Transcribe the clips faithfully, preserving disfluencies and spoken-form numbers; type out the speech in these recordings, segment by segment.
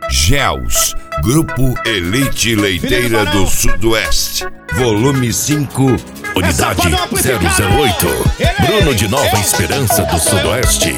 Gels, Grupo Elite Leiteira do Sudoeste, volume cinco, unidade zero zero oito, Bruno de Nova Esperança do Sudoeste.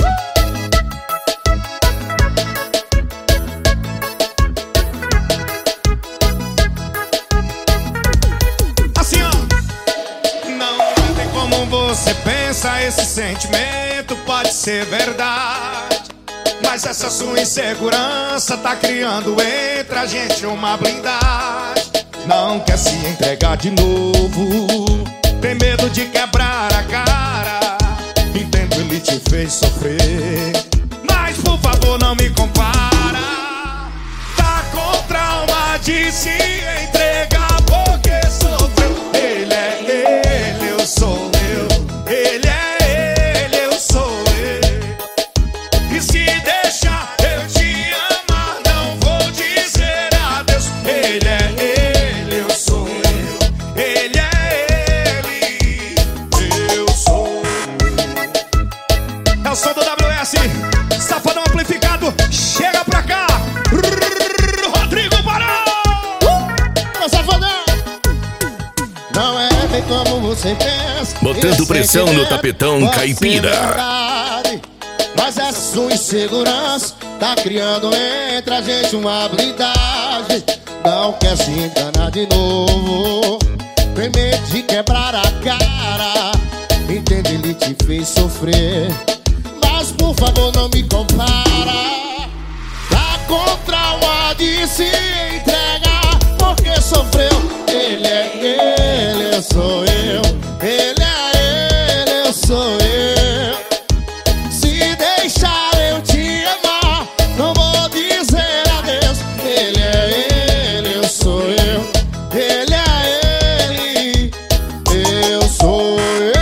Assim, ó. Não tem como você pensa, esse sentimento pode ser verdade, mas essa sua insegurança tá criando entre a gente uma blindagem. Não quer se entregar de novo, tem medo de quebrar a cara. Entendo, ele te fez sofrer, mas por favor não me compara. Tá com trauma de se entregar porque sofreu. Ele é ele, eu sou eu. Ele é ele, eu sou eu. E se deixar eu te amar, não vou dizer adeus. Ele é ele, eu sou eu. Ele é ele, eu sou eu. É o som do W S, Safadão Amplificado. Chega pra cá, Rodrigo Barão. Ô, Safadão! Não é bem como você pensa, Botando pressão no tapetão caipira. Verdade, mas essa sua insegurança tá criando entre a gente uma blindagem. Não quer se enganar de novo, tem medo de quebrar a cara. Entende, ele te fez sofrer, mas por favor não me compara. Tá com trauma de se entregar porque sofreu. Ele é ele, eu sou eu. Ele é ele, eu sou eu. Se deixar eu te amar, não vou dizer adeus. Ele é ele, eu sou eu. Ele é ele, eu sou eu.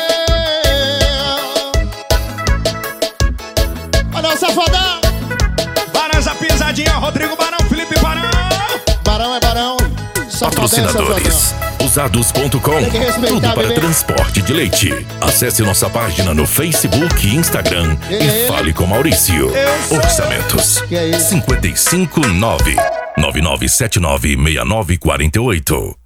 Olha o Safadão. Barões a pisadinha, Rodrigo Barão, Felipe Barão. Barão é Barão. Patrocinadores usados ponto com, tudo para bebê. transporte de leite. Acesse nossa página no Facebook e Instagram e fale com Maurício. Orçamentos Que é isso? cinco cinco nove, nove nove sete nove, seis nove quatro oito.